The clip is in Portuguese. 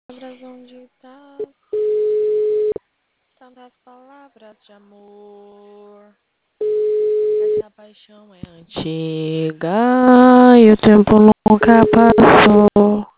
Palavras onde tá tantas palavras de amor. Essa paixão é antiga e o tempo nunca passou.